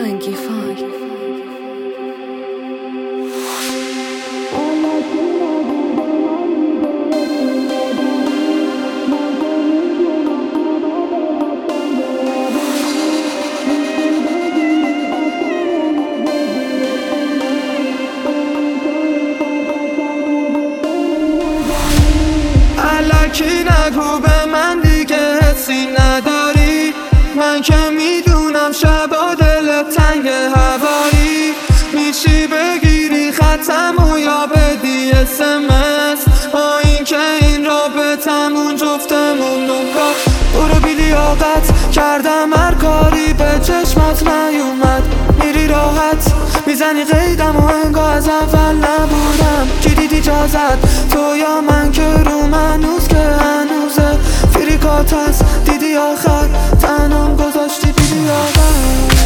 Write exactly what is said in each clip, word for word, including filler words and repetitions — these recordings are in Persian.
Funky funk. الکی نگو به من دیگه حسی نداری، من که میدونم شبا دلت تنگ هوایی، میشی بگیری خطمو یا بدی اسمس، با این که این رابطمون جفتمون نکات. برو بی لیاقت کردم هر کاری به چشمات نیومد، میری راحت میزنی قیدم و انگار از اول نبودم. کی دیدی جازت تو یا من که رو منوز که هنوزه فریکات هست، دیدی آخر تنم گذاشتی بی لیاقت.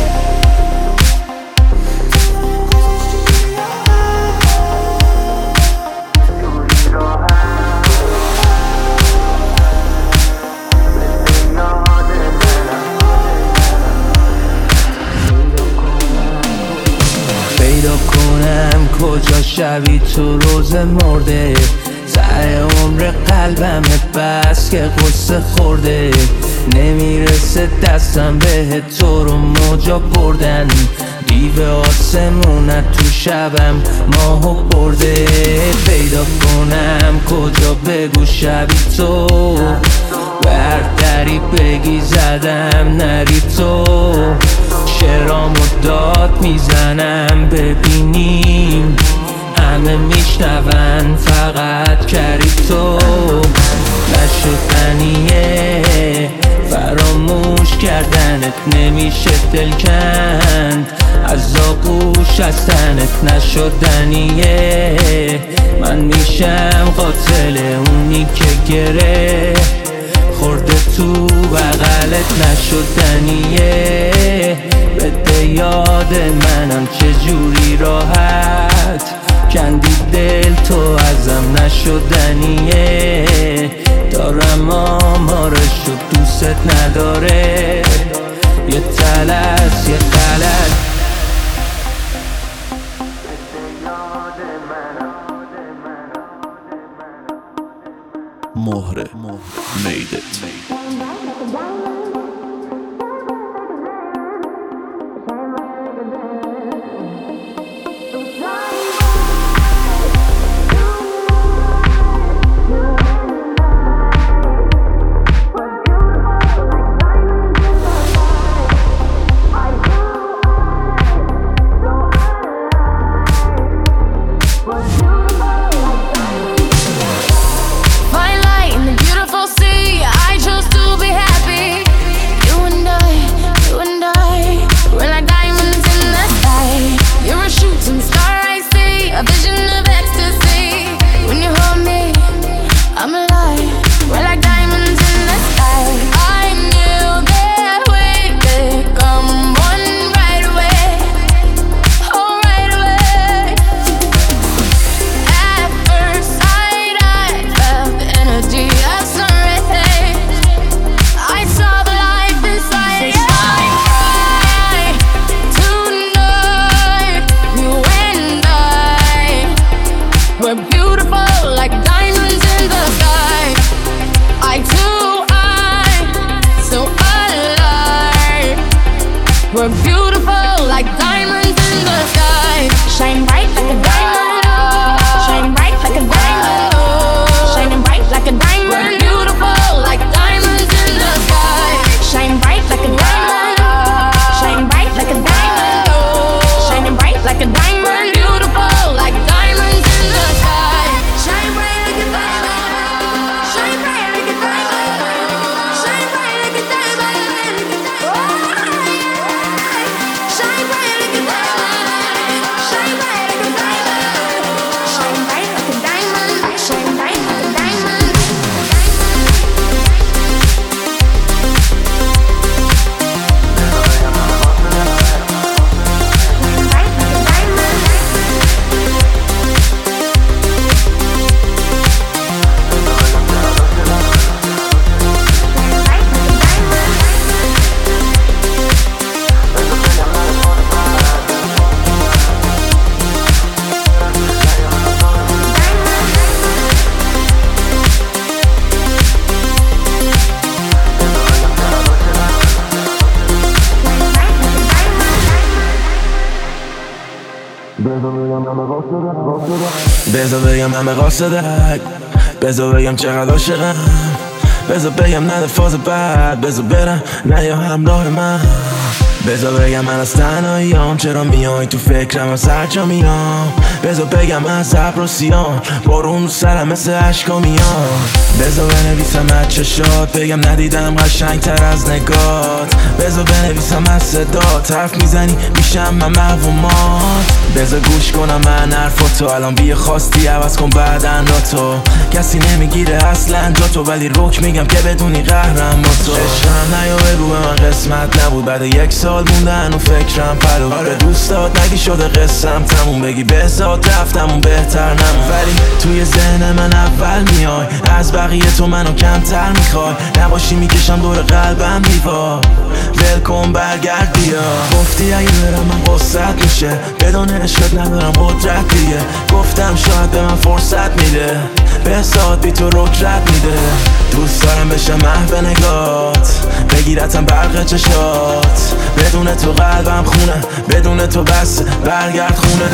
پیدا کنم کجا شبی تو روز مرده، ته عمر قلبم بس که قصه خورده، نمیرسه دستم به تو رو موجا بردن، دیو آسمونت تو شبم ماهو برده. پیدا کنم کجا بگو شبی تو بردری بگی زدم نری تو، شعرامو داد میزنم ببینیم همه میشنون فقط کری تو. نشدنیه فراموش کردنت نمیشه دل کند، از آغوش از تنت نشدنیه، من میشم قاتل اونی که گره خورده تو بغلت نشدنیه. بده یاد منم چجوری راحت کندی دل تو ازم نشدنیه، دارم آمارشو دوست نداره یه تلس یه غلط. مهره میدت We're beautiful like diamonds in the sky. Shine bright like a diamond. Shine bright like a diamond. Shining bright like a diamond. We're beautiful like diamonds in the sky. Shine bright like a diamond. Shine bright like a diamond. Shining bright like a diamond. We're beautiful like diamonds in the sky. Shine bright like a diamond. Shine bright like a diamond. Shine bright like a diamond. Shine bright like a diamond. Shine bright بذار بگم همه قاصدک، بذار بگم چقدر عاشقم، بذار بگم نده فاز بعد، بذار برم نه یا همراه من، بذار بگم من از تنهاییام چرا میای تو فکرم از هر جا میام، بذار بگم من از ابر و سیام بارون رو سرم مثل عشقا میام، بذار بنویسم از چشات بگم ندیدم قشنگتر از نگات، بذار بنویسم از صدات حرف میزنی میشم من محوومات، بذار گوش کنم من حرفاتو الان بیا خواستی عوض کن بعدن را تو، کسی نمیگیره اصلا جا تو ولی روک میگم که بدونی قهرم با تو، عشقم نیا بگو به من قسمت نبود بعد یک سال موندن و فکرم پلو به دوستات نگی شده قسم تموم بگی به ذات رفتمون بهتر نمون، ولی توی ذهن من اول میای از بقیه تو منو کمتر میخوای، نباشی میکشم دور قلبم دیوار ول کن برگرد بیا، گفتی اگه برم من قصت میشه بدون عشقت ندارم قدرت دیگه، گفتم شاید به من فرصت میده به ساعت بی تو رکرت میده، دوست دارم بشه محو نگات بگیرتم برق چشات، بدون تو قلبم خونه بدون تو بس برگرد خونه.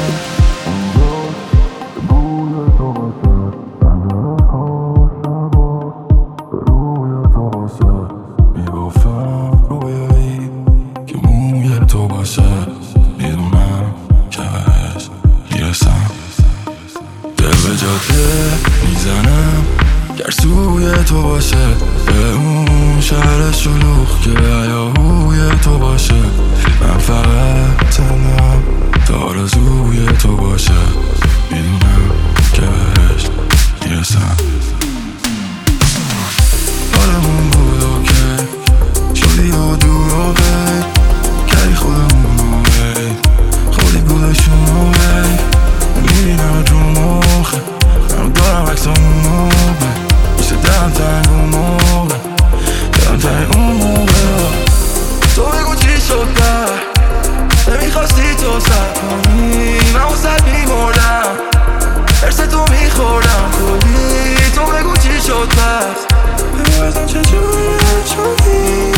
دل به جاده میزنم گر سوی تو باشه به اون شهر شلوغ که هیاهوی تو باشه، من فقط تنم تا آرزوی تو باشه میدونم که بهش میرسم، حالمون بود اوکی شدی و دور و غیر کردی خودمون رو غیر خودی بودشون رو غیر میبینم تو مخه من دارم عکسامون رو غیر میشه دلم تنگ اون موقع دلم تنگ اون موقع، تو بگو چی شد در نمیخواستی تو سر کنی من واسد میمردم ارس تو میخوردم کلی، تو بگو چی شد پس بگو ازم چجوری شدی.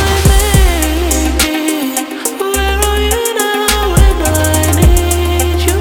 You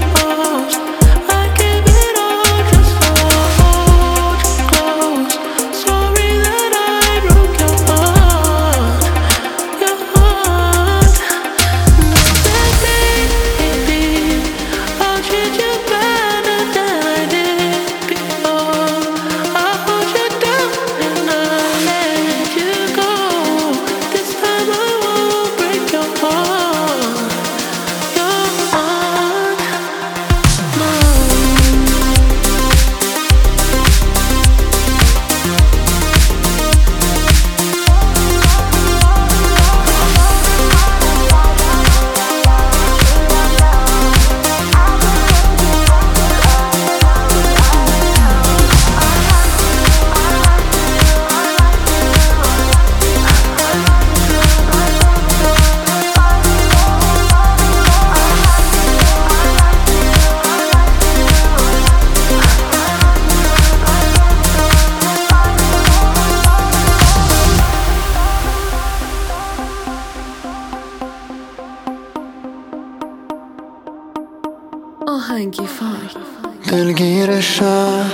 دلگیر شهر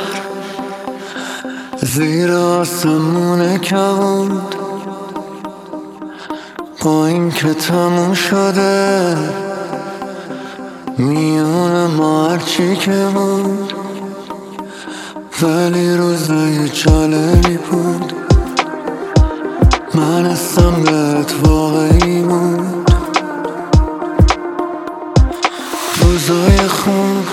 زیر آسمون کبود، با این که تموم شده میون ما هرچی که بود، ولی روزای جالبی بود. من هستم بهت واقعی بود. روزای خوب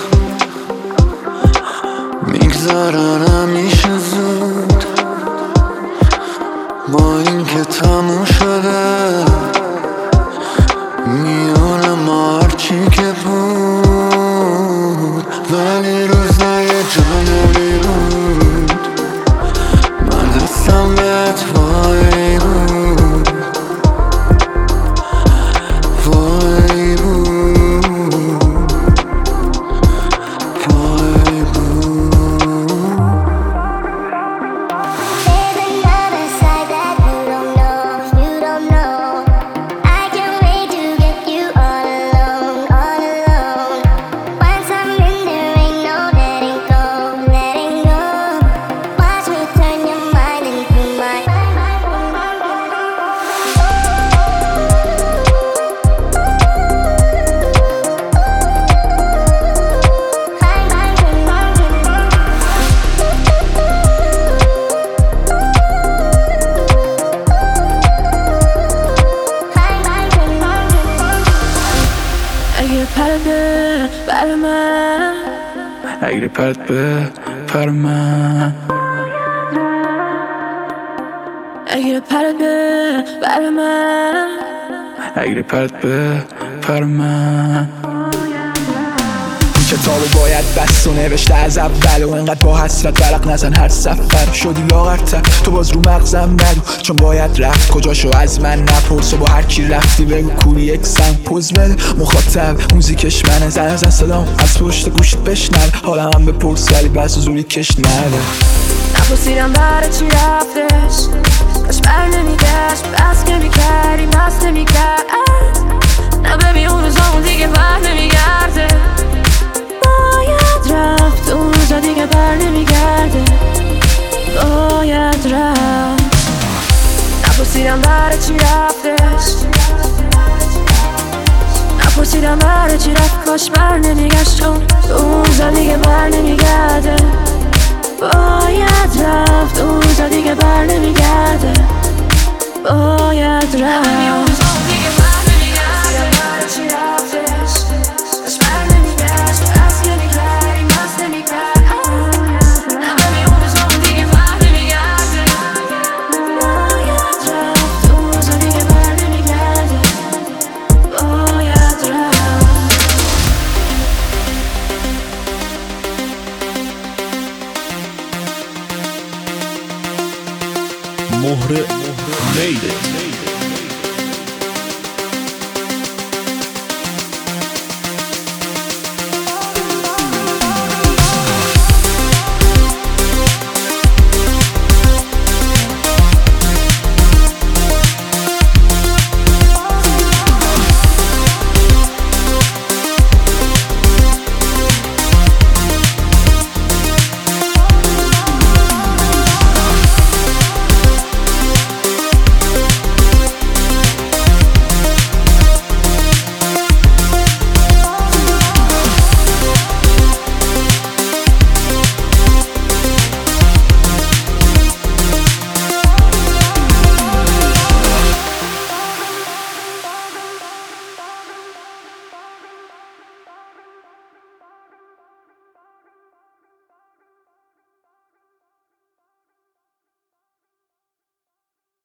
میگذرن همیشه زود، با این که تموم شده میون ما هرچی که بود، ولی روزای جالبی بود. من دستم بهت وای بود، وای بود، وای بود. There's another side that you don't know, you don't know. I can't wait to get you all alone, all alone. Once I'm in there, ain't no letting go, letting go. Watch me turn your mind into mine. اگه پرده بر من، اگه پرت به پر من، اگه پرده بر من، اگه پرت به پر من. کتابو باید بست و نوشته از اول، و انقدر با حسرت برق نزن هر سفر. شدی لاغرتر تو باز رو مغزم ندو، چون باید رفت کجاشو از من نپرس. و با هر کی رفتی بگو کوری یک سم پوز بده. مخاطب موزیکش منه، زن از صدام از پشت گوشت بشنوه. حالا هم بپرس ولی بس زوری کش نده. نپرسیدم برای چی رفتش، کاش بر نمیگشت، بس که میکردی مست نمیکرد. نه ببین اون روزا اون دیگه بر نمیگرده، باید رفت اون روزا دیگه بر نمیگرده، باید رفت. نپرسیدم برای چی رفتش، نپرسیدم برای چی رفت، کاش بر نمیگشت، چون اون روزا دیگه بر نمیگرده، باید رفت اون روزا دیگه بر نمیگرده، باید رفت. مهره Made it.